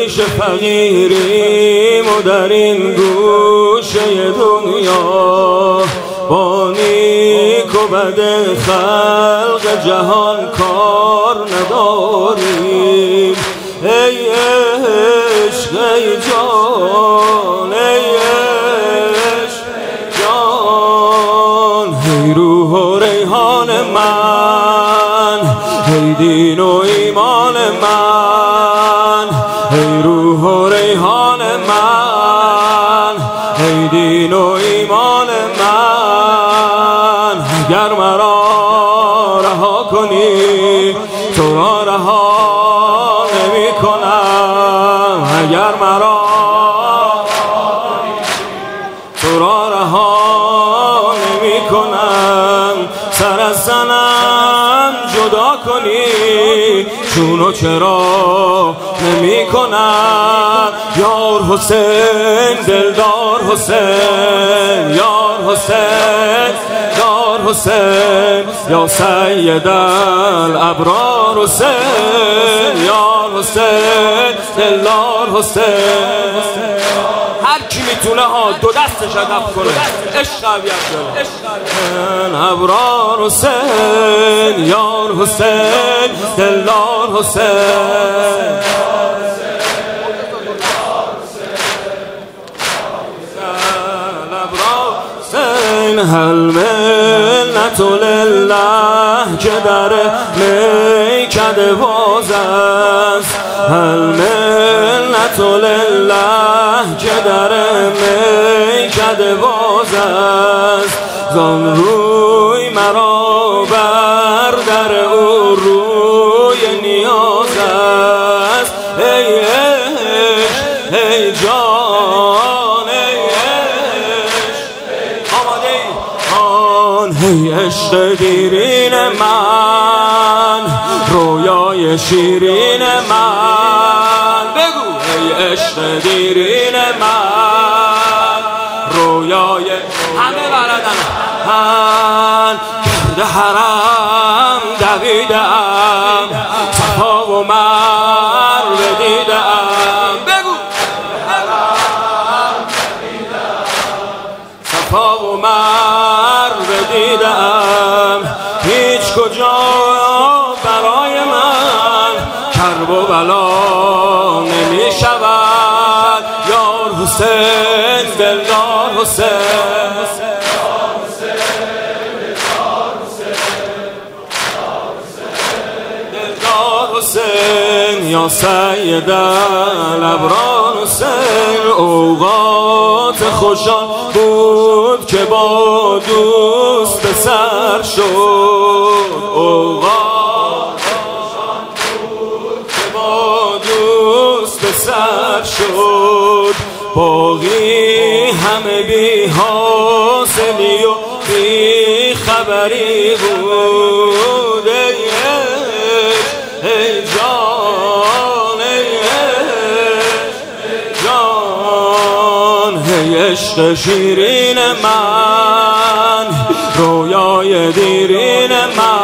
پیش فقیریم و در این گوشه دنیا با نیک و بد خلق جهان کار نداریم. ای عشق ای جان، ای عشق جان، ای روح و ریحان من، ای دین و ایمان من، ای روح و ریحان من، ای دین و ایمان من. اگر مرا رها کنی تو را رها نمی کنم، اگر مرا تو را رها نمی کنم. سر از زنم جدا کنی چونو چرا نمی کنم. یار حسین دلدار حسین، یار حسین یار حسین، یا سید الابرار حسین، یار حسین دلدار حسین. هر کی میتونه دو دستش ادب کنه عشق قویت داره. ابرار حسین، یار حسین دلدار حسین. هل منت لله که در میکده باز است، هل منت لله که در میکده باز است. زان روی مرا بر در او روی نیاز است. ای عشق ای جان، ای ای عشق دیرین من، رویای شیرین من. بگو ای عشق دیرین من، رویای همه بردن من. گرد حرم دویدم، صفا و مروه دیدم. بگو حرم دویدم، صفا و مروه دیدم. هیچ کجا برای من کرب و بلا نمی شود. یار حسین دلدار حسین، دلدار حسین، یا سید الابرار حسین. اوقات خوشان بود که با دوست سر شد، اوقات خوشان بود که با دوست سر شد. باقی همه بی حاصلی و بی خبری بود. ای جان، ای جان، ای عشق شیرین من، رویای دیرین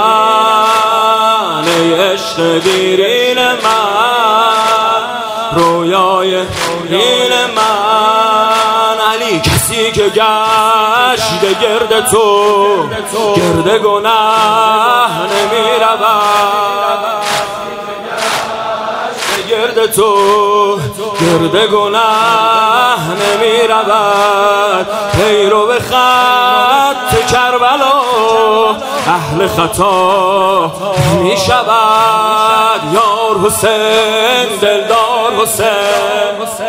من. ای عشق دیرین من، رویای دیرین من. علی کسی که گشت گرد تو، گرد گناه نمی رود. گرد تو گرد گناه نمی رود. پیرو به خط کربلا اهل خطا می شود. یار حسین دلدار حسین.